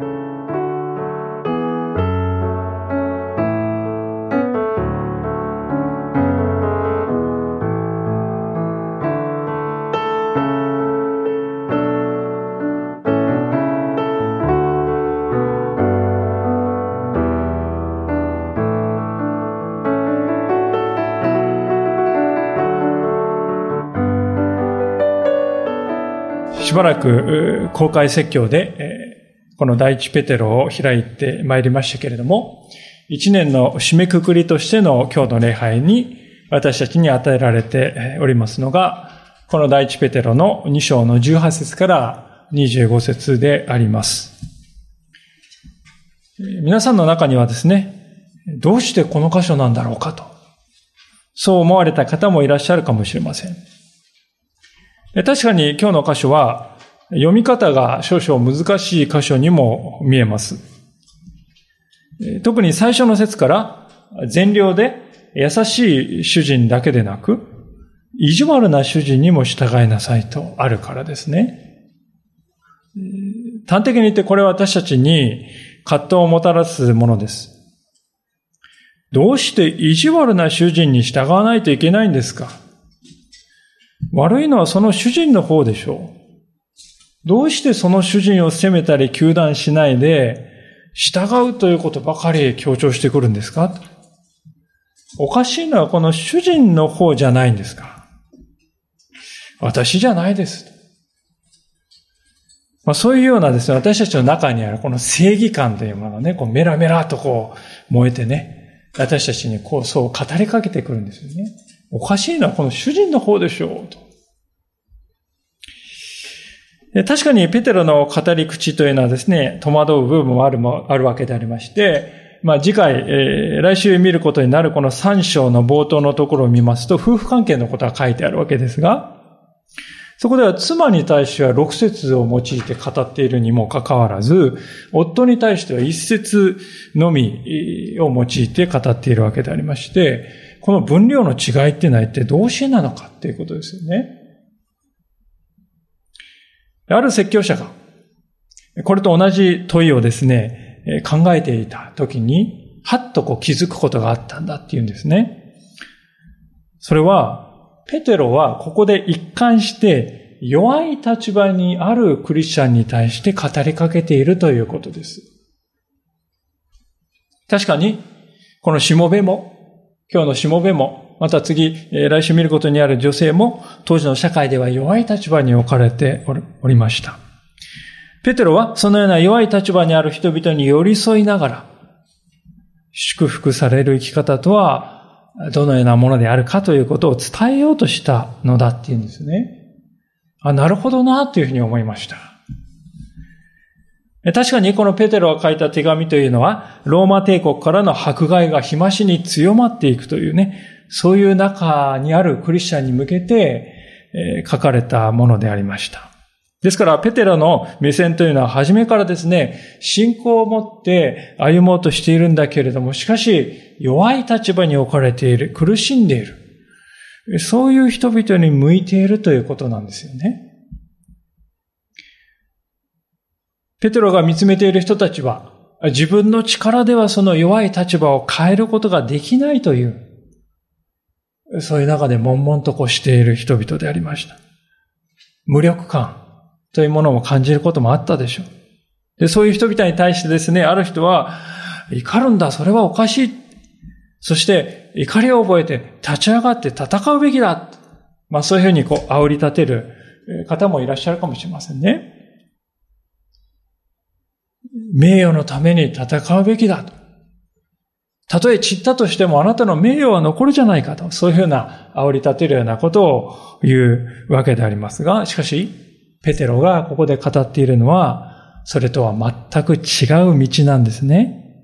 しばらく公開説教でこの第一ペテロを開いてまいりましたけれども、一年の締めくくりとしての今日の礼拝に私たちに与えられておりますのが、この第一ペテロの2章の18節から25節であります。皆さんの中にはですね、どうしてこの箇所なんだろうかと、そう思われた方もいらっしゃるかもしれません。確かに今日の箇所は読み方が少々難しい箇所にも見えます。特に最初の節から善良で優しい主人だけでなく、意地悪な主人にも従いなさいとあるからですね。端的に言ってこれは私たちに葛藤をもたらすものです。どうして意地悪な主人に従わないといけないんですか？悪いのはその主人の方でしょう。どうしてその主人を責めたり糾弾しないで、従うということばかり強調してくるんですか？おかしいのはこの主人の方じゃないんですか？私じゃないです。そういうようなですね、私たちの中にあるこの正義感というものがね、メラメラと燃えてね、私たちにそう語りかけてくるんですよね。おかしいのはこの主人の方でしょうと。確かにペテロの語り口というのはですね、戸惑う部分もあるわけでありまして、次回、来週見ることになるこの3章の冒頭のところを見ますと、夫婦関係のことが書いてあるわけですが、そこでは妻に対しては6節を用いて語っているにもかかわらず、夫に対しては1節のみを用いて語っているわけでありまして、この分量の違いっていうのは一体どうしてなのかっていうことですよね。ある説教者が、これと同じ問いをですね、考えていたときに、はっと気づくことがあったんだっていうんですね。それは、ペテロはここで一貫して弱い立場にあるクリスチャンに対して語りかけているということです。確かに、このしもべも、今日のしもべも、また次、来週見ることにある女性も、当時の社会では弱い立場に置かれておりました。ペテロはそのような弱い立場にある人々に寄り添いながら、祝福される生き方とは、どのようなものであるかということを伝えようとしたのだっていうんですね。なるほどなというふうに思いました。確かにこのペテロが書いた手紙というのは、ローマ帝国からの迫害が日増しに強まっていくというね、そういう中にあるクリスチャンに向けて書かれたものでありました。ですから、ペテロの目線というのは初めからですね、信仰を持って歩もうとしているんだけれども、しかし弱い立場に置かれている、苦しんでいる。そういう人々に向いているということなんですよね。ペテロが見つめている人たちは、自分の力ではその弱い立場を変えることができないという、そういう中で悶々としている人々でありました。無力感というものを感じることもあったでしょう。で、そういう人々に対してですね、ある人は、怒るんだ、それはおかしい。そして、怒りを覚えて立ち上がって戦うべきだ。そういうふうに煽り立てる方もいらっしゃるかもしれませんね。名誉のために戦うべきだと。たとえ散ったとしてもあなたの名誉は残るじゃないかと。そういうふうな煽り立てるようなことを言うわけでありますが、しかし、ペテロがここで語っているのは、それとは全く違う道なんですね。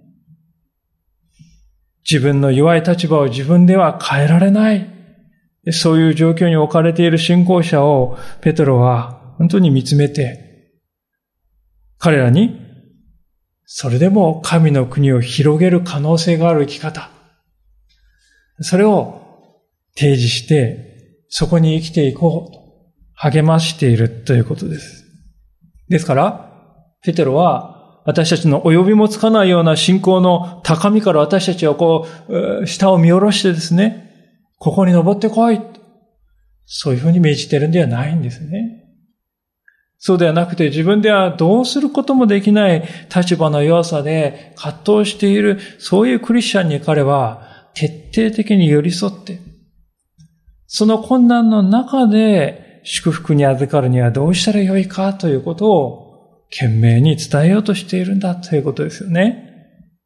自分の弱い立場を自分では変えられない。そういう状況に置かれている信仰者をペテロは本当に見つめて、彼らにそれでも神の国を広げる可能性がある生き方、それを提示してそこに生きていこうと励ましているということです。ですからペテロは私たちの及びもつかないような信仰の高みから私たちは下を見下ろしてですね、ここに登ってこい。そういうふうに命じてるんではないんですね。そうではなくて、自分ではどうすることもできない立場の弱さで葛藤している、そういうクリスチャンに彼は徹底的に寄り添って、その困難の中で祝福に預かるにはどうしたらよいかということを懸命に伝えようとしているんだということですよね。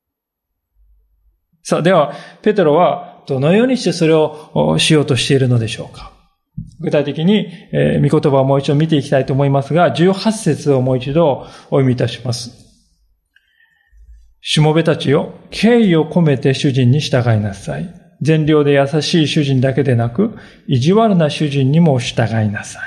さあ、では、ペテロはどのようにしてそれをしようとしているのでしょうか。具体的に、御言葉をもう一度見ていきたいと思いますが、18節をもう一度お読みいたします。しもべたちよ、敬意を込めて主人に従いなさい。善良で優しい主人だけでなく、意地悪な主人にも従いなさ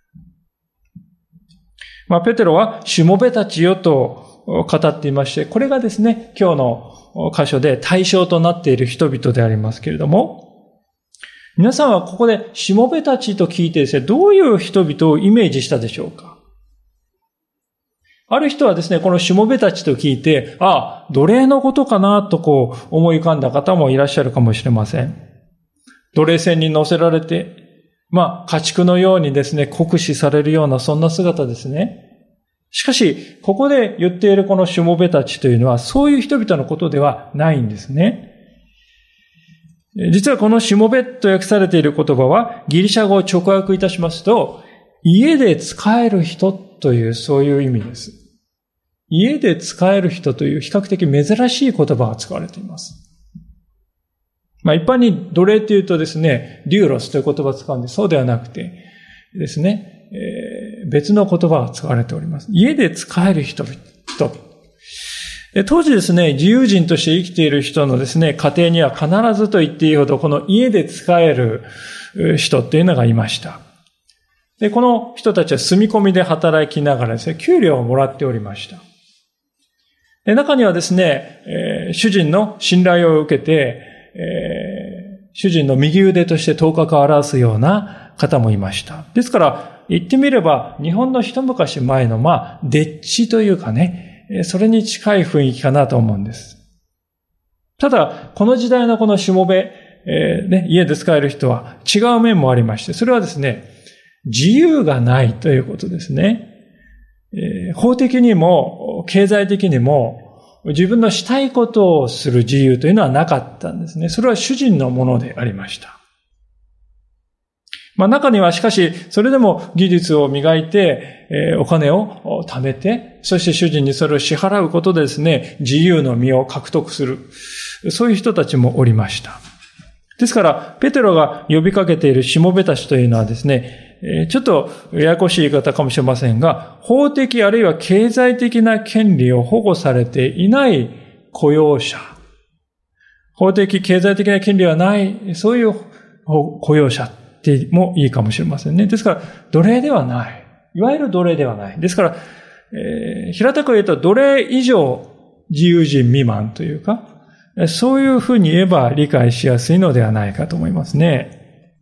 い。ペテロはしもべたちよと語っていまして、これがですね、今日の箇所で対象となっている人々でありますけれども、皆さんはここでしもべたちと聞いてですね、どういう人々をイメージしたでしょうか。ある人はですね、このしもべたちと聞いて、奴隷のことかなと思い浮かんだ方もいらっしゃるかもしれません。奴隷船に乗せられて、家畜のようにですね、酷使されるようなそんな姿ですね。しかし、ここで言っているこのしもべたちというのは、そういう人々のことではないんですね。実はこのしもべと訳されている言葉は、ギリシャ語を直訳いたしますと、家で使える人というそういう意味です。家で使える人という比較的珍しい言葉が使われています。一般に奴隷というとですね、デューロスという言葉を使うんです。そうではなくてですね、別の言葉が使われております。家で使える人々。当時ですね、自由人として生きている人のですね、家庭には必ずと言っていいほど、この家で使える人っていうのがいました。で、この人たちは住み込みで働きながらですね、給料をもらっておりました。で、中にはですね、主人の信頼を受けて、主人の右腕として頭角を表すような方もいました。ですから、言ってみれば、日本の一昔前の、丁稚というかね、それに近い雰囲気かなと思うんです。ただ、この時代のこのしもべ、家で使える人は違う面もありまして、それはですね、自由がないということですね。法的にも、経済的にも、自分のしたいことをする自由というのはなかったんですね。それは主人のものでありました。中にはしかし、それでも技術を磨いて、お金を貯めて、そして主人にそれを支払うことでですね、自由の身を獲得する。そういう人たちもおりました。ですから、ペテロが呼びかけているしもべたちというのはですね、ちょっとややこしい言い方かもしれませんが、法的あるいは経済的な権利を保護されていない雇用者。法的、経済的な権利はない、そういう雇用者でもいいかもしれませんね。ですから、奴隷ではない。いわゆる奴隷ではない。ですから、平たく言うと奴隷以上自由人未満というか、そういうふうに言えば理解しやすいのではないかと思いますね。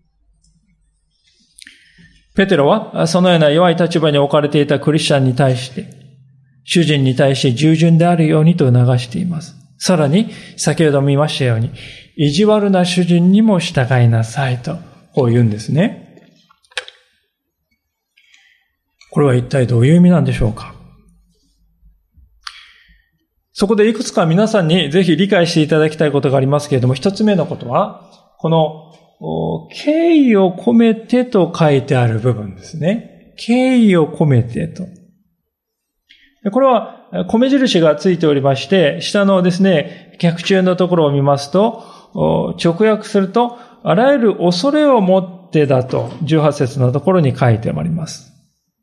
ペテロはそのような弱い立場に置かれていたクリスチャンに対して、主人に対して従順であるようにと促しています。さらに、先ほど見ましたように、意地悪な主人にも従いなさいと、こう言うんですね。これは一体どういう意味なんでしょうか。そこでいくつか皆さんにぜひ理解していただきたいことがありますけれども、一つ目のことは、この敬意を込めてと書いてある部分ですね。敬意を込めてと。これは米印がついておりまして、下のですね、脚注のところを見ますと、直訳すると、あらゆる恐れを持ってだと、18節のところに書いてあります。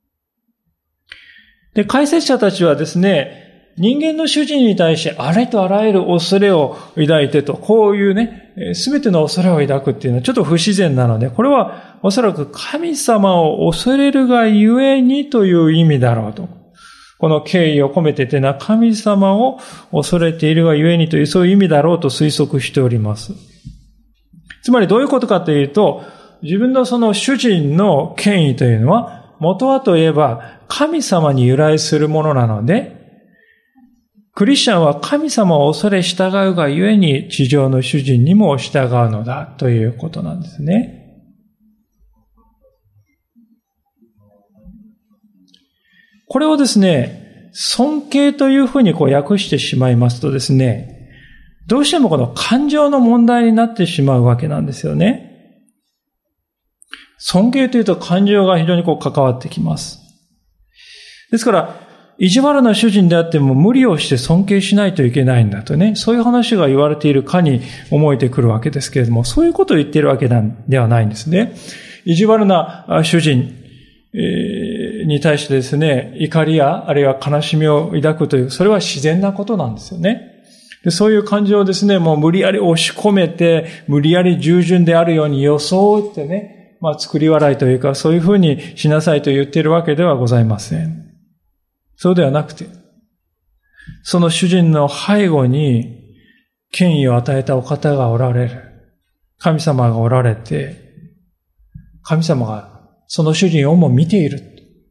で、解説者たちはですね、人間の主人に対してあれとあらゆる恐れを抱いてと、こういうね、すべての恐れを抱くっていうのはちょっと不自然なので、これはおそらく神様を恐れるがゆえにという意味だろうと。この敬意を込めてというのは神様を恐れているがゆえにというそういう意味だろうと推測しております。つまりどういうことかというと、自分のその主人の権威というのは、元はといえば神様に由来するものなので、 クリスチャンは神様を恐れ従うがゆえに地上の主人にも従うのだということなんですね。これをですね、尊敬というふうに訳してしまいますとですね、どうしてもこの感情の問題になってしまうわけなんですよね。尊敬というと感情が非常に関わってきます。ですから、意地悪な主人であっても無理をして尊敬しないといけないんだとね、そういう話が言われているかに思えてくるわけですけれども、そういうことを言っているわけではないんですね。意地悪な主人に対してですね、怒りやあるいは悲しみを抱くという、それは自然なことなんですよね。で、そういう感情をですね、もう無理やり押し込めて、無理やり従順であるように装ってね、作り笑いというか、そういうふうにしなさいと言っているわけではございません。そうではなくて、その主人の背後に権威を与えたお方がおられる。神様がおられて、神様がその主人をも見ている。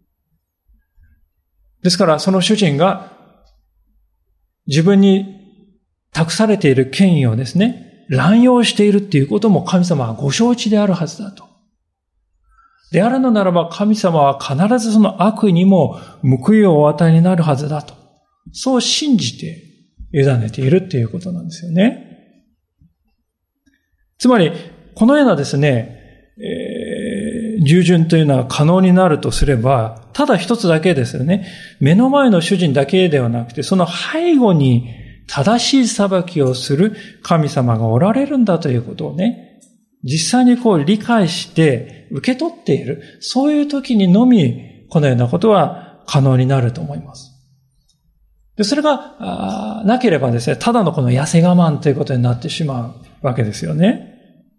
ですから、その主人が自分に託されている権威をですね、乱用しているっていうことも神様はご承知であるはずだと。であるのならば神様は必ずその悪にも報いをお与えになるはずだと。そう信じて委ねているっていうことなんですよね。つまり、このようなですね、従順というのは可能になるとすれば、ただ一つだけですよね。目の前の主人だけではなくて、その背後に正しい裁きをする神様がおられるんだということをね、実際に理解して受け取っている。そういう時にのみ、このようなことは可能になると思います。で、それがなければですね、ただのこの痩せ我慢ということになってしまうわけですよね。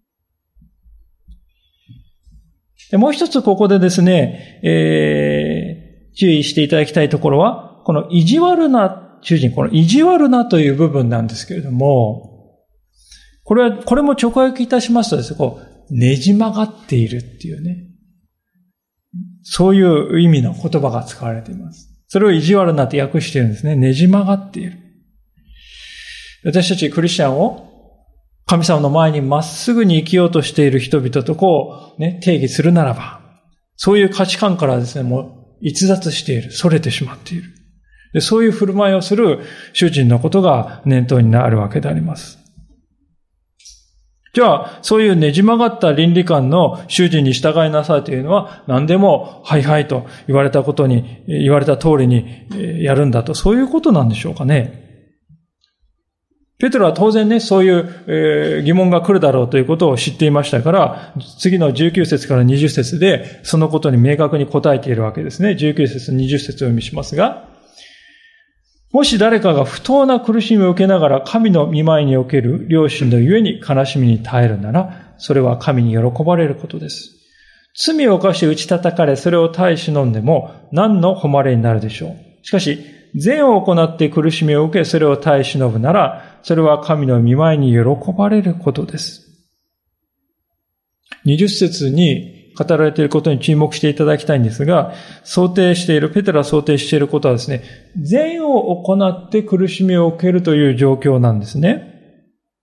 で、もう一つここでですね、注意していただきたいところは、この意地悪な主人、この意地悪なという部分なんですけれども、これも直訳いたしますとですね、ねじ曲がっているっていうね、そういう意味の言葉が使われています。それを意地悪なって訳しているんですね。ねじ曲がっている。私たちクリスチャンを神様の前にまっすぐに生きようとしている人々と定義するならば、そういう価値観からですね、もう逸脱している、逸れてしまっている。で、そういう振る舞いをする主人のことが念頭になるわけであります。じゃあ、そういうねじ曲がった倫理観の主人に従いなさいというのは、何でもはいはいと言われた通りにやるんだと、そういうことなんでしょうかね。ペテロは当然ね、そういう疑問が来るだろうということを知っていましたから、次の19節から20節でそのことに明確に答えているわけですね。19節、20節を読みしますが、もし誰かが不当な苦しみを受けながら神の御前における良心のゆえに悲しみに耐えるなら、それは神に喜ばれることです。罪を犯して打ち叩かれ、それを耐え忍んでも何の誉れになるでしょう。しかし、善を行って苦しみを受け、それを耐え忍ぶなら、それは神の御前に喜ばれることです。20節に語られていることに注目していただきたいんですが、ペテロが想定していることはですね、善を行って苦しみを受けるという状況なんですね。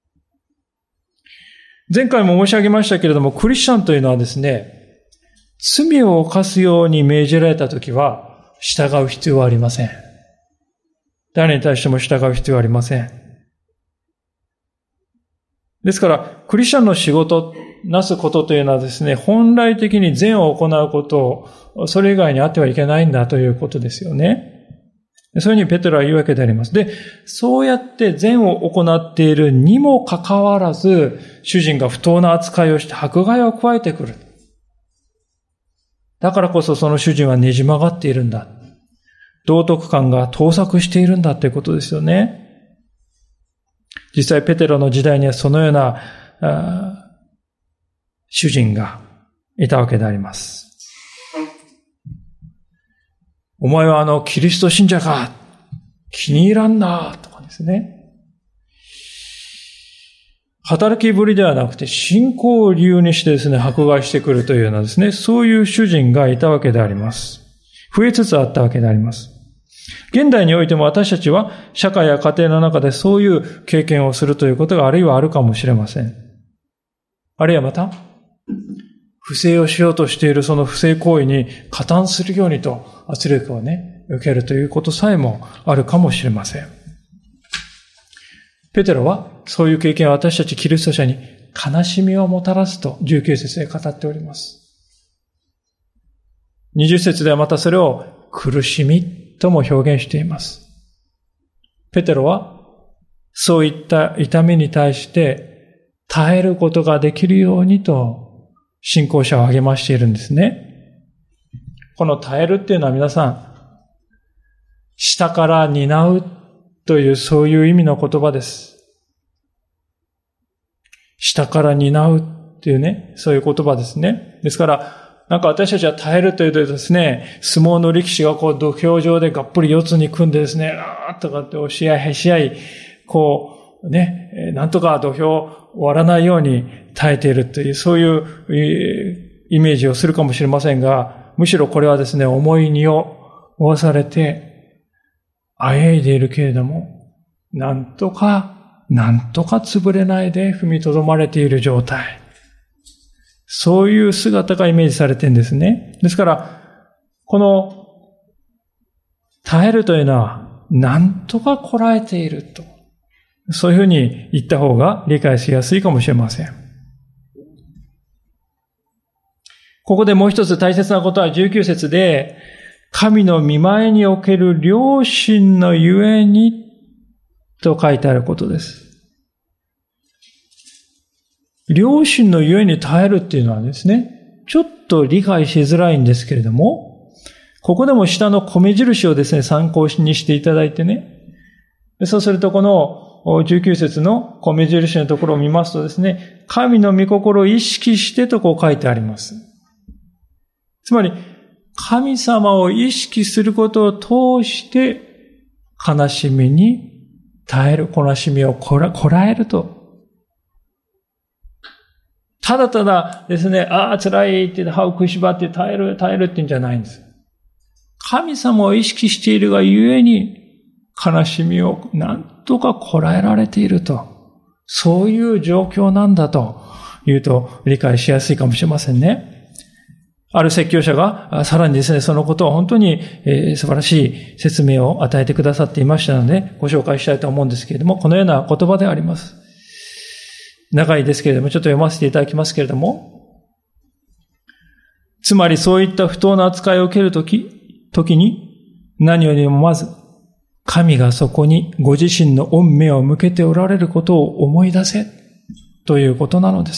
前回も申し上げましたけれども、クリスチャンというのはですね、罪を犯すように命じられたときは、従う必要はありません。誰に対しても従う必要はありません。ですから、クリスチャンの仕事、なすことというのはですね、本来的に善を行うことを、それ以外にあってはいけないんだということですよね。そういうふうにペテロは言うわけであります。で、そうやって善を行っているにもかかわらず、主人が不当な扱いをして迫害を加えてくる。だからこそその主人はねじ曲がっているんだ。道徳観が盗作しているんだということですよね。実際ペテロの時代にはそのような主人がいたわけであります。お前はキリスト信者か、気に入らんなとかですね。働きぶりではなくて信仰を理由にしてですね、迫害してくるというようなですね、そういう主人がいたわけであります。増えつつあったわけであります。 現代においても私たちは社会や家庭の中でそういう経験をするということがあるいはあるかもしれません。あるいはまた、不正をしようとしているその不正行為に加担するようにと圧力を受けるということさえもあるかもしれません。ペテロはそういう経験を私たちキリスト者に悲しみをもたらすと19節で語っております。20節ではまたそれを苦しみとも表現しています。ペテロはそういった痛みに対して耐えることができるようにと信仰者を励ましているんですね。この耐えるっていうのは皆さん、下から担うというそういう意味の言葉です。下から担うっていうそういう言葉ですね。ですから、私たちは耐えるというとですね、相撲の力士が土俵上でがっぷり四つに組んでですね、とかって押し合いへし合い、なんとか土俵終わらないように耐えているという、そういうイメージをするかもしれませんが、むしろこれはですね、重い荷を負わされて、あえいでいるけれども、なんとか潰れないで踏みとどまれている状態。そういう姿がイメージされているんですね。ですから、この耐えるというのは、なんとかこらえていると。そういうふうに言った方が理解しやすいかもしれません。ここでもう一つ大切なことは19節で、神の御前における良心のゆえにと書いてあることです。良心のゆえに耐えるっていうのはですね、ちょっと理解しづらいんですけれども、ここでも下の米印をですね、参考にしていただいてね、そうするとこの19節の米印のところを見ますとですね、神の御心を意識してと書いてあります。つまり、神様を意識することを通して、悲しみに耐える、悲しみをこらえると。ただただですね、辛いって歯を食いしばって耐えるって言うんじゃないんです。神様を意識しているがゆえに、悲しみをなんとかこらえられていると。そういう状況なんだというと理解しやすいかもしれませんね。ある説教者がさらにですね、そのことを本当に素晴らしい説明を与えてくださっていましたので、ご紹介したいと思うんですけれども、このような言葉であります。長いですけれども、ちょっと読ませていただきますけれども、つまりそういった不当な扱いを受けるときに、何よりもまず、神がそこにご自身の御目を向けておられることを思い出せ、ということなのです。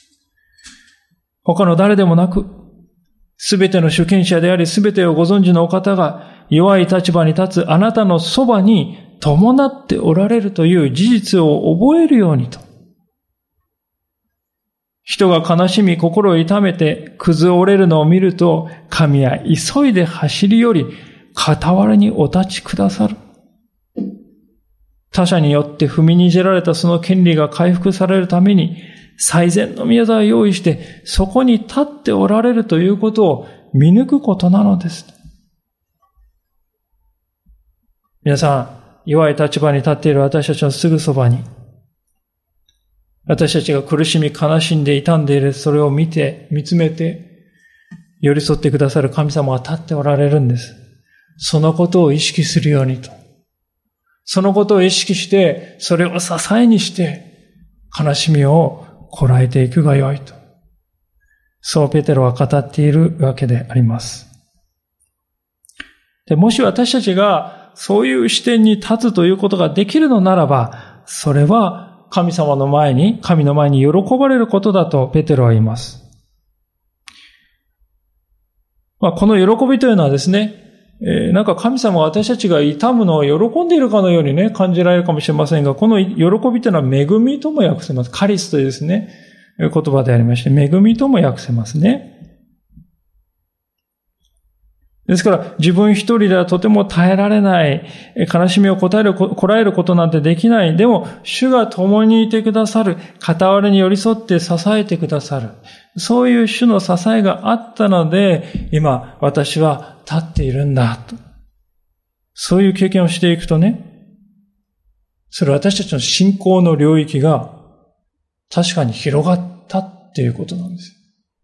他の誰でもなく、すべての主権者であり、すべてをご存知のお方が、弱い立場に立つあなたのそばに伴っておられるという事実を覚えるようにと。人が悲しみ心を痛めて崩折れるのを見ると、神は急いで走り寄り、傍らにお立ちくださる。他者によって踏みにじられたその権利が回復されるために、最善の御業を用意して、そこに立っておられるということを見抜くことなのです。皆さん、弱い立場に立っている私たちのすぐそばに、私たちが苦しみ悲しんで傷んでいるそれを見つめて、寄り添ってくださる神様が立っておられるんです。そのことを意識するようにと。そのことを意識して、それを支えにして、悲しみをこらえていくがよいと。そうペテロは語っているわけであります。で、もし私たちがそういう視点に立つということができるのならば、それは神の前に喜ばれることだとペテロは言います。この喜びというのはですね、神様が私たちが痛むのを喜んでいるかのようにね、感じられるかもしれませんが、この喜びというのは恵みとも訳せます。カリスというですね、言葉でありまして、恵みとも訳せますね。ですから、自分一人ではとても耐えられない、悲しみをこらえることなんてできない。でも、主が共にいてくださる、傍らに寄り添って支えてくださる。そういう主の支えがあったので、今、私は立っているんだと。 そういう経験をしていくとね、それは私たちの信仰の領域が確かに広がったっていうことなんです。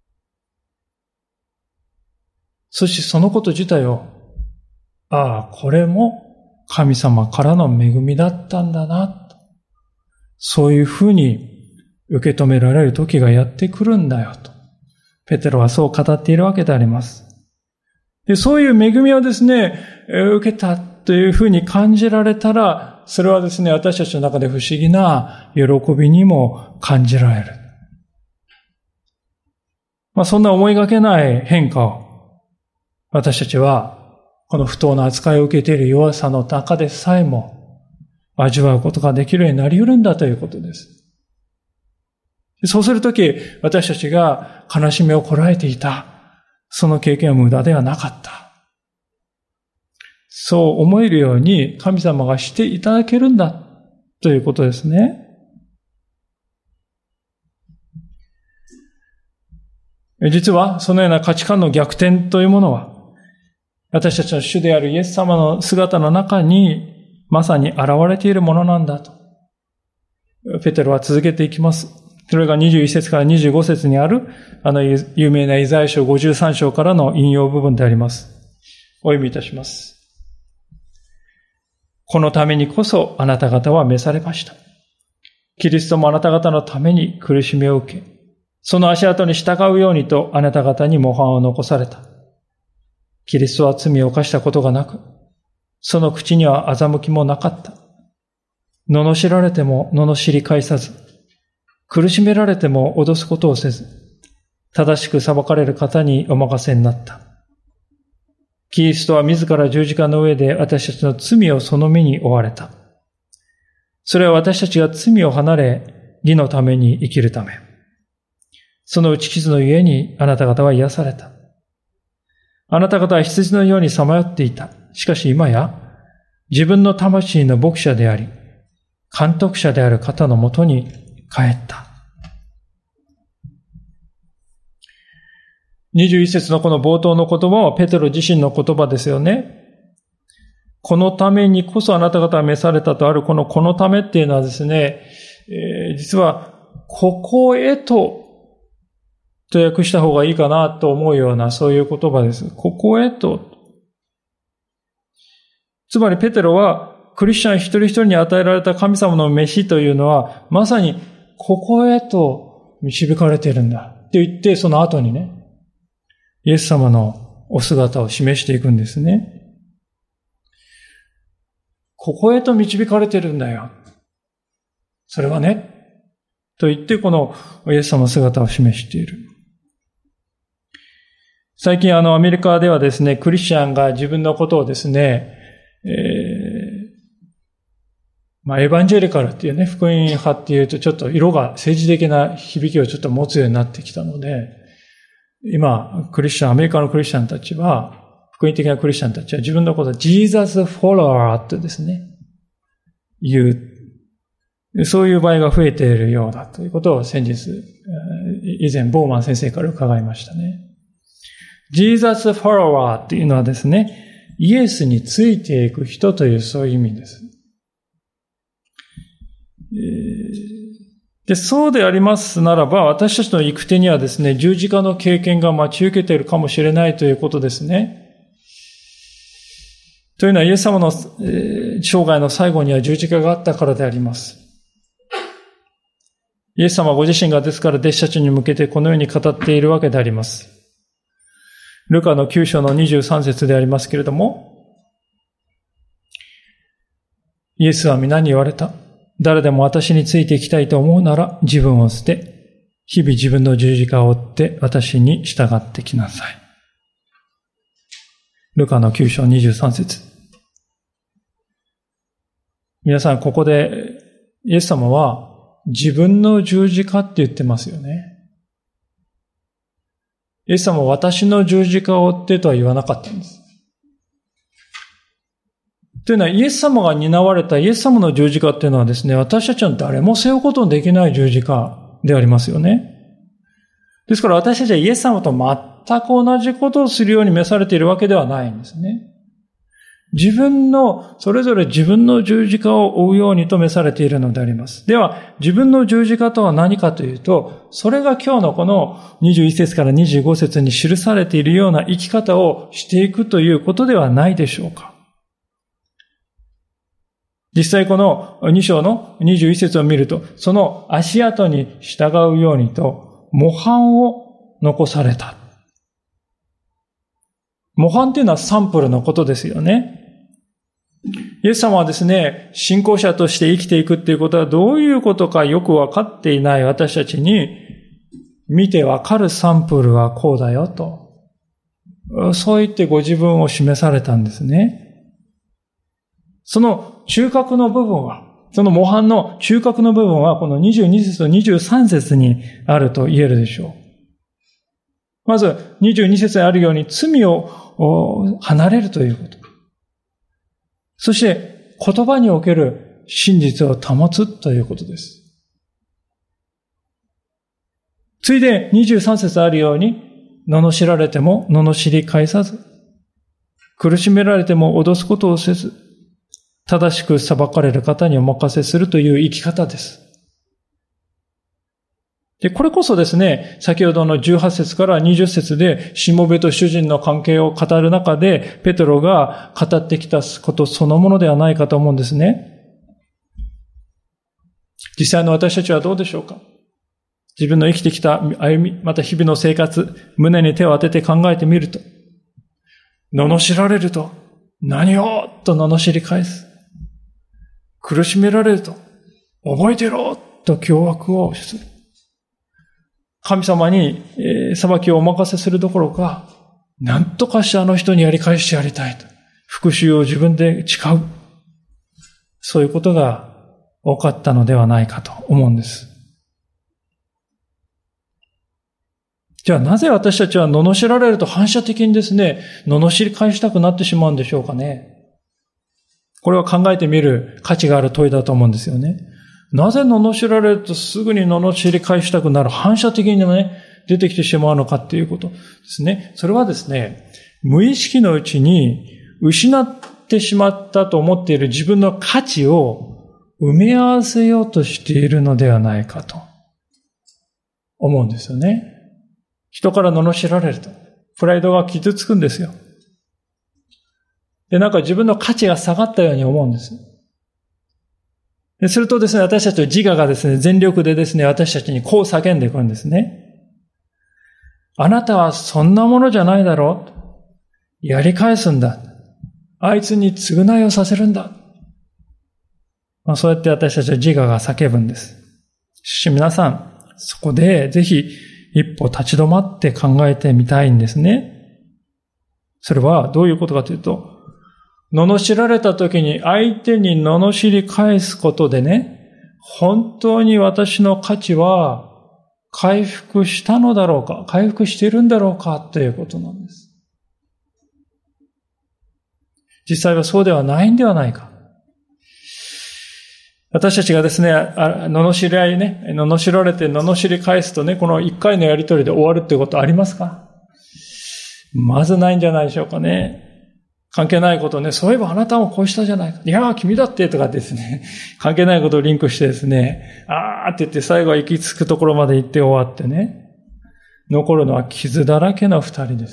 そしてそのこと自体を、これも神様からの恵みだったんだな、とそういうふうに受け止められる時がやってくるんだよと、ペテロはそう語っているわけであります。で、そういう恵みをですね、受けたというふうに感じられたら、それはですね、私たちの中で不思議な喜びにも感じられる。そんな思いがけない変化を、私たちは、この不当な扱いを受けている弱さの中でさえも、味わうことができるようになり得るんだということです。そうするとき、私たちが悲しみをこらえていた、その経験は無駄ではなかった。そう思えるように神様がしていただけるんだということですね。実はそのような価値観の逆転というものは、私たちの主であるイエス様の姿の中にまさに現れているものなんだと。ペテロは続けていきます。それが21節から25節にある、有名なイザヤ書53章からの引用部分であります。お読みいたします。このためにこそあなた方は召されました。キリストもあなた方のために苦しみを受け、その足跡に従うようにとあなた方に模範を残された。キリストは罪を犯したことがなく、その口には欺きもなかった。罵られても罵り返さず、苦しめられても脅すことをせず、正しく裁かれる方にお任せになった。キリストは自ら十字架の上で私たちの罪をその身に負われた。それは私たちが罪を離れ、義のために生きるため。その打ち傷のゆえにあなた方は癒された。あなた方は羊のようにさまよっていた。しかし今や自分の魂の牧者であり、監督者である方のもとに帰った。21節のこの冒頭の言葉はペテロ自身の言葉ですよね。このためにこそあなた方は召されたとあるこのためっていうのはですね、実はここへと訳した方がいいかなと思うようなそういう言葉です。ここへと。つまりペテロはクリスチャン一人一人に与えられた神様の召しというのはまさにここへと導かれているんだって言ってその後にね、イエス様のお姿を示していくんですね。ここへと導かれているんだよ。それはね、と言ってこのイエス様の姿を示している。最近アメリカではですね、クリスチャンが自分のことをですね、エヴァンジェリカルっていうね、福音派っていうとちょっと色が政治的な響きをちょっと持つようになってきたので、今、アメリカのクリスチャンたちは、福音的なクリスチャンたちは自分のことをジーザスフォロワーってですね、言う。そういう場合が増えているようだということを先日、以前ボーマン先生から伺いましたね。ジーザスフォロワーっていうのはですね、イエスについていく人というそういう意味です。で、そうでありますならば、私たちの行く手にはですね、十字架の経験が待ち受けているかもしれないということですね。というのは、イエス様の生涯の最後には十字架があったからであります。イエス様ご自身がですから弟子たちに向けてこのように語っているわけであります。ルカの9章の23節でありますけれども、イエスは皆に言われた。誰でも私についていきたいと思うなら自分を捨て、日々自分の十字架を追って私に従ってきなさい。ルカの9章23節。皆さんここでイエス様は自分の十字架って言ってますよね。イエス様は私の十字架を追ってとは言わなかったんです。というのは、イエス様が担われたイエス様の十字架っていうのはですね、私たちは誰も背負うことのできない十字架でありますよね。ですから私たちはイエス様と全く同じことをするように召されているわけではないんですね。 それぞれ自分の十字架を追うようにと召されているのであります。では、自分の十字架とは何かというと、それが今日のこの21節から25節に記されているような生き方をしていくということではないでしょうか。実際この2章の21節を見ると、その足跡に従うようにと、模範を残された。模範というのはサンプルのことですよね。イエス様はですね、信仰者として生きていくっていうことはどういうことかよくわかっていない私たちに、見てわかるサンプルはこうだよと。そう言ってご自分を示されたんですね。その中核の部分は、その模範の中核の部分はこの22節と23節にあると言えるでしょう。まず22節にあるように罪を離れるということ。そして言葉における真実を保つということです。ついで23節あるように、罵られても罵り返さず、苦しめられても脅すことをせず、正しく裁かれる方にお任せするという生き方です。で、これこそですね、先ほどの18節から20節で、しもべと主人の関係を語る中で、ペテロが語ってきたことそのものではないかと思うんですね。実際の私たちはどうでしょうか？自分の生きてきた歩み、また日々の生活、胸に手を当てて考えてみると、罵られると、何をと罵り返す。苦しめられると、覚えてろと脅迫をする。神様に裁きをお任せするどころか、何とかしてあの人にやり返してやりたいと。復讐を自分で誓う。そういうことが多かったのではないかと思うんです。じゃあなぜ私たちは罵られると反射的にですね、罵り返したくなってしまうんでしょうかね。これは考えてみる価値がある問いだと思うんですよね。なぜ罵られるとすぐに罵り返したくなる反射的にね、出てきてしまうのかっていうことですね。それはですね、無意識のうちに失ってしまったと思っている自分の価値を埋め合わせようとしているのではないかと思うんですよね。人から罵られると、プライドが傷つくんですよ。で、なんか自分の価値が下がったように思うんです。するとですね、私たちの自我がですね、全力でですね、私たちにこう叫んでくるんですね。あなたはそんなものじゃないだろう。やり返すんだ。あいつに償いをさせるんだ。そうやって私たちの自我が叫ぶんです。しかし皆さん、そこでぜひ一歩立ち止まって考えてみたいんですね。それはどういうことかというと、罵られた時に相手に罵り返すことでね、本当に私の価値は回復したのだろうか、回復しているんだろうかということなんです。実際はそうではないんではないか。私たちがですね、罵り合いね、罵られて罵り返すとね、この一回のやりとりで終わるってことありますか？まずないんじゃないでしょうかね。関係ないことをね、そういえばあなたもこうしたじゃないか。いや、君だってとかですね、関係ないことをリンクしてですね、あーって言って最後は行き着くところまで行って終わってね、残るのは傷だらけの二人です。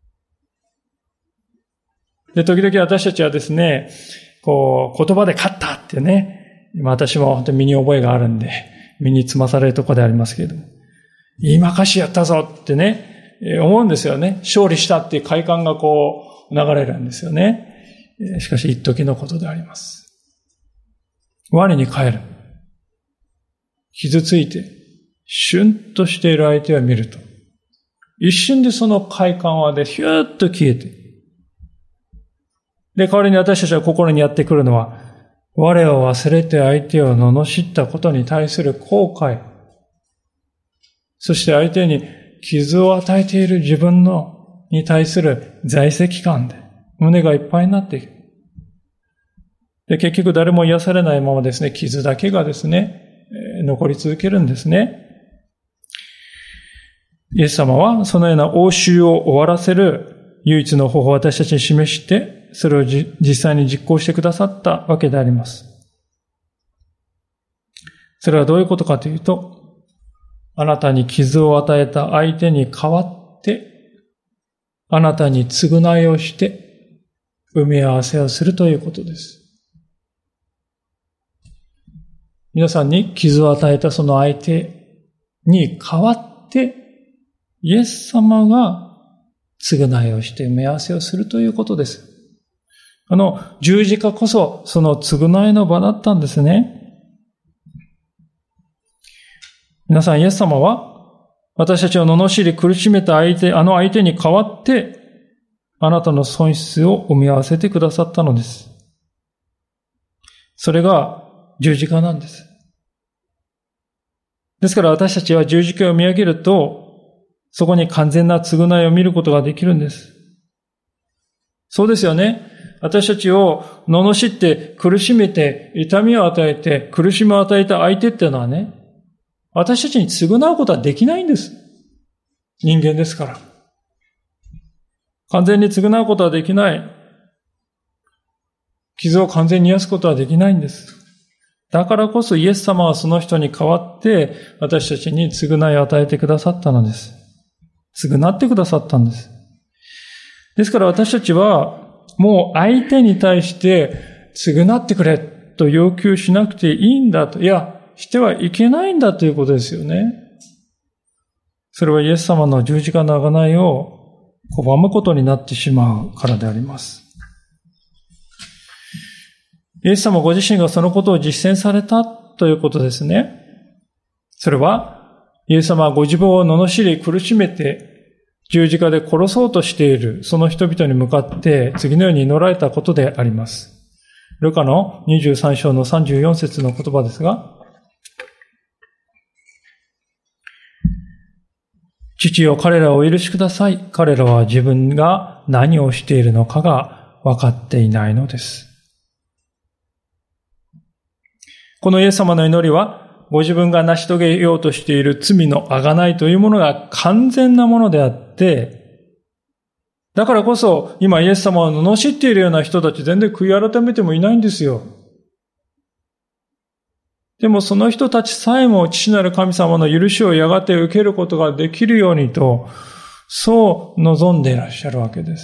で、時々私たちはですね、こう、言葉で勝ったってね、今私も本当に身に覚えがあるんで、身につまされるところでありますけれども、言いまかしやったぞってね、思うんですよね。勝利したっていう快感がこう、流れるんですよね。しかし一時のことであります。我に返る。傷ついて、シュンとしている相手を見ると、一瞬でその快感はヒューッと消えて、で、代わりに私たちは心にやってくるのは、我を忘れて相手を罵ったことに対する後悔、そして相手に傷を与えている自分に対する在籍感で胸がいっぱいになっていく。で、結局誰も癒されないままですね、傷だけがですね、残り続けるんですね。イエス様はそのような応酬を終わらせる唯一の方法を私たちに示して、 それを実際に実行してくださったわけであります。それはどういうことかというと、あなたに傷を与えた相手に代わって、あなたに償いをして、埋め合わせをするということです。皆さんに傷を与えたその相手に代わって、イエス様が償いをして埋め合わせをするということです。十字架こそその償いの場だったんですね。皆さん、イエス様は私たちを罵り苦しめた相手に代わって、あなたの損失を埋め合わせてくださったのです。それが十字架なんです。ですから私たちは十字架を見上げると、そこに完全な償いを見ることができるんです。そうですよね。私たちを罵って苦しめて痛みを与えて苦しみを与えた相手っていうのはね、私たちに償うことはできないんです。人間ですから。完全に償うことはできない。傷を完全に癒すことはできないんです。だからこそイエス様はその人に代わって私たちに償いを与えてくださったのです。償ってくださったんです。ですから私たちはもう相手に対して償ってくれと要求しなくていいんだと。いや、してはいけないんだということですよね。それはイエス様の十字架の贖いを拒むことになってしまうからであります。イエス様ご自身がそのことを実践されたということですね。それはイエス様はご自分を罵り苦しめて十字架で殺そうとしているその人々に向かって次のように祈られたことであります。ルカの23章の34節の言葉ですが、父よ、彼らをお許しください。彼らは自分が何をしているのかが分かっていないのです。このイエス様の祈りは、ご自分が成し遂げようとしている罪の贖いというものが完全なものであって、だからこそ今イエス様を罵っているような人たち全然悔い改めてもいないんですよ。でもその人たちさえも父なる神様の許しをやがて受けることができるようにと、そう望んでいらっしゃるわけです。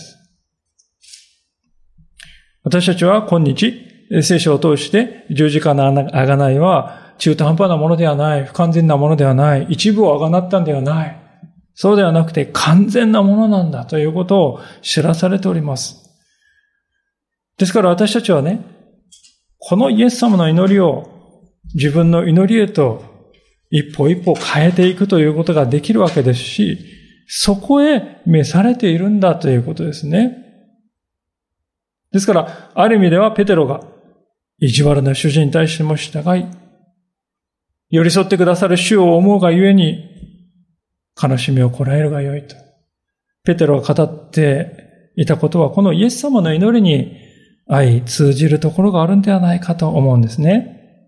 私たちは今日、聖書を通して十字架の贖いは中途半端なものではない、不完全なものではない、一部を贖ったんではない。そうではなくて完全なものなんだということを知らされております。ですから私たちはね、このイエス様の祈りを自分の祈りへと一歩一歩変えていくということができるわけですし、そこへ召されているんだということですね。ですから、ある意味ではペテロが意地悪な主人に対しても従い、寄り添ってくださる主を思うがゆえに、悲しみをこらえるがよいと。ペテロが語っていたことは、このイエス様の祈りに相通じるところがあるんではないかと思うんですね。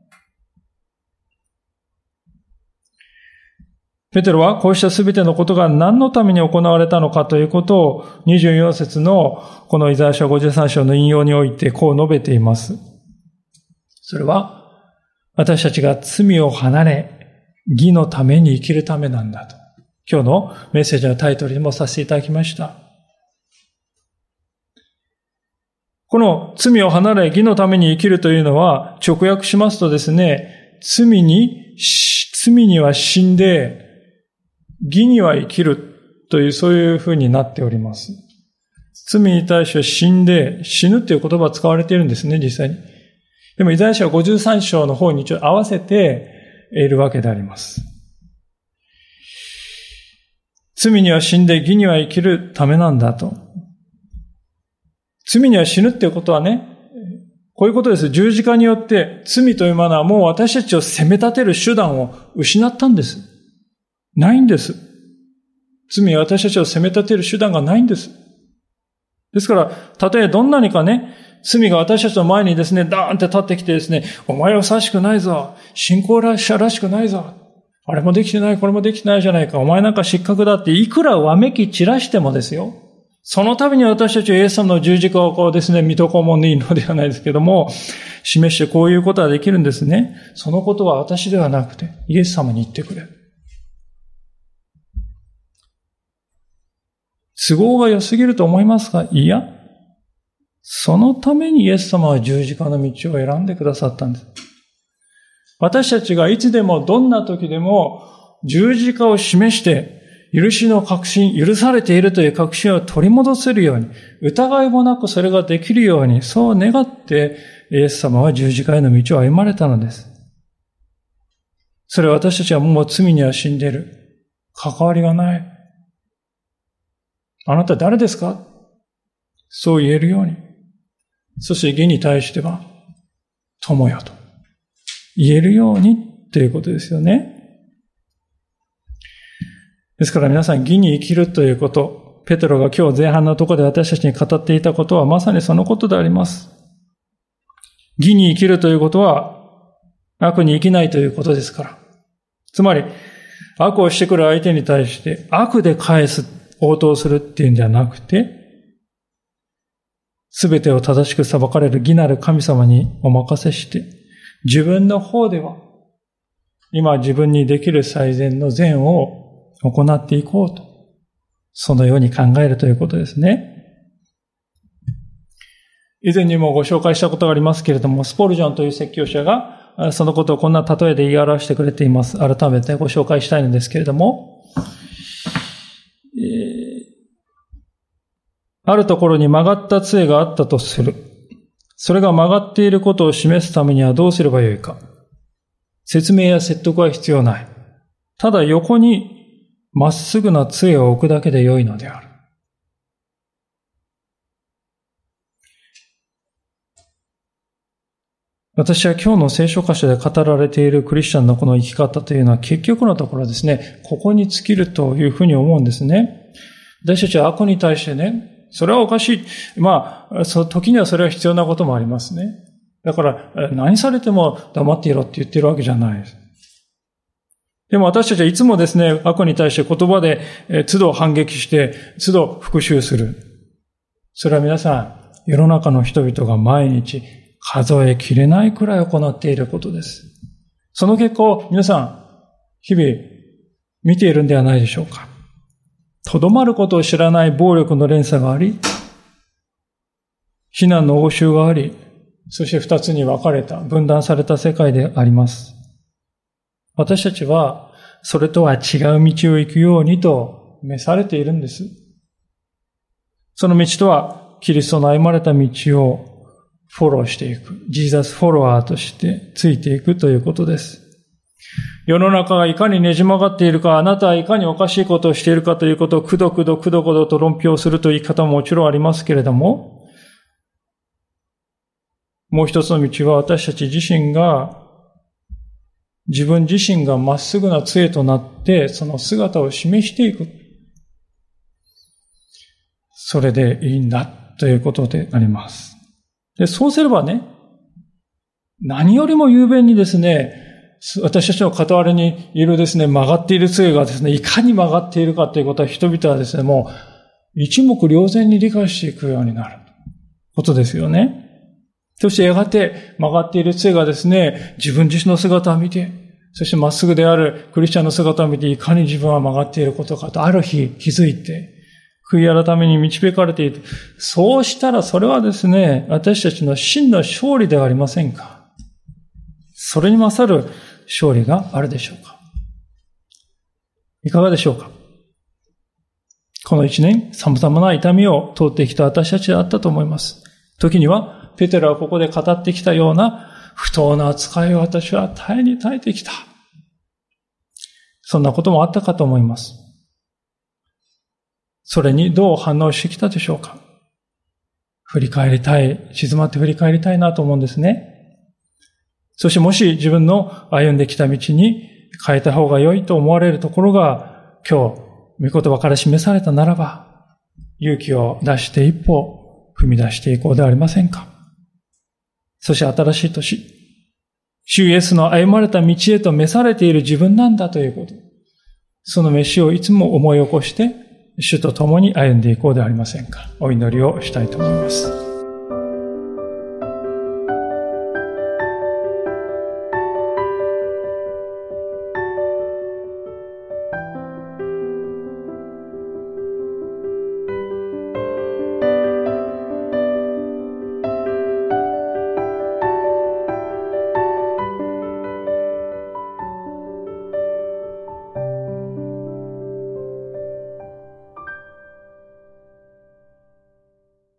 ペテロはこうしたすべてのことが何のために行われたのかということを24節のこのイザヤ書53章の引用においてこう述べています。それは私たちが罪を離れ義のために生きるためなんだと。今日のメッセージのタイトルにもさせていただきました。この罪を離れ義のために生きるというのは直訳しますとですね、罪には死んで義には生きるというそういうふうになっております。罪に対して死んで死ぬという言葉が使われているんですね、実際に。でもイザヤ書53章の方にちょっと合わせているわけであります。罪には死んで義には生きるためなんだと。罪には死ぬっていうことはね、こういうことです。十字架によって罪というものはもう私たちを責め立てる手段を失ったんです。ないんです。罪は私たちを責め立てる手段がないんです。ですから、たとえどんなにかね、罪が私たちの前にですね、ダーンって立ってきてですね、お前はふさわしくないぞ。信仰者らしくないぞ。あれもできてない、これもできてないじゃないか。お前なんか失格だっていくらわめき散らしてもですよ。 そのために私たちはイエス様の十字架をこうですね、水戸黄門でいいのではないですけども、示してこういうことができるんですね。そのことは私ではなくて、イエス様に言ってくれ。都合が良すぎると思いますか？いや。そのためにイエス様は十字架の道を選んでくださったんです。私たちがいつでもどんな時でも十字架を示して、許しの確信、許されているという確信を取り戻せるように、疑いもなくそれができるように、そう願ってイエス様は十字架への道を歩まれたのです。それは私たちはもう罪には死んでいる。関わりがない。あなた誰ですか？そう言えるように。そして義に対しては、友よと言えるようにということですよね。ですから皆さん、義に生きるということ、ペテロが今日前半のところで私たちに語っていたことはまさにそのことであります。義に生きるということは悪に生きないということですから。つまり、悪をしてくる相手に対して悪で返す、応答するっていうんではなくて、すべてを正しく裁かれる義なる神様にお任せして、自分の方では今自分にできる最善の善を行っていこうと、そのように考えるということですね。以前にもご紹介したことがありますけれども、スポルジョンという説教者がそのことをこんな例えで言い表してくれています。改めてご紹介したいのですけれども、あるところに曲がった杖があったとする。それが曲がっていることを示すためにはどうすればよいか。説明や説得は必要ない。ただ横にまっすぐな杖を置くだけでよいのである。私は今日の聖書箇所で語られているクリスチャンのこの生き方というのは結局のところですね、ここに尽きるというふうに思うんですね。私たちは悪に対してね、それはおかしい。時にはそれは必要なこともありますね。だから何されても黙っていろって言ってるわけじゃないです。でも私たちはいつもですね、悪に対して言葉で都度反撃して、都度復讐する。それは皆さん、世の中の人々が毎日数えきれないくらい行っていることです。その結果を皆さん、日々見ているんではないでしょうか。とどまることを知らない暴力の連鎖があり、非難の応酬があり、そして二つに分かれた、分断された世界であります。私たちは、それとは違う道を行くようにと召されているんです。その道とは、キリストの歩まれた道をフォローしていく。ジーザスフォロワーとしてついていくということです。世の中がいかにねじ曲がっているか、あなたはいかにおかしいことをしているかということをくどくどと論評するという言い方ももちろんありますけれども、もう一つの道は私たち自身が、自分自身がまっすぐな杖となって、その姿を示していく。それでいいんだということであります。で、そうすればね、何よりも雄弁にですね、私たちの傍らにいるですね、曲がっている杖がですね、いかに曲がっているかということは人々はですね、もう一目瞭然に理解していくようになることですよね。そしてやがて曲がっている杖がですね、自分自身の姿を見て、そしてまっすぐであるクリスチャンの姿を見て、いかに自分は曲がっていることかと、ある日気づいて、悔い改めに導かれている。そうしたらそれはですね、私たちの真の勝利ではありませんか。それに勝る勝利があるでしょうか。いかがでしょうか。この一年、様々な痛みを通ってきた私たちであったと思います。時には、ペテロはここで語ってきたような不当な扱いを私は耐えに耐えてきた。そんなこともあったかと思います。それにどう反応してきたでしょうか。振り返りたい、静まって振り返りたいなと思うんですね。そしてもし自分の歩んできた道に変えた方が良いと思われるところが今日、御言葉から示されたならば、勇気を出して一歩踏み出していこうではありませんか。そして新しい年、主イエスの歩まれた道へと召されている自分なんだということ。その召しをいつも思い起こして主と共に歩んでいこうではありませんか。お祈りをしたいと思います。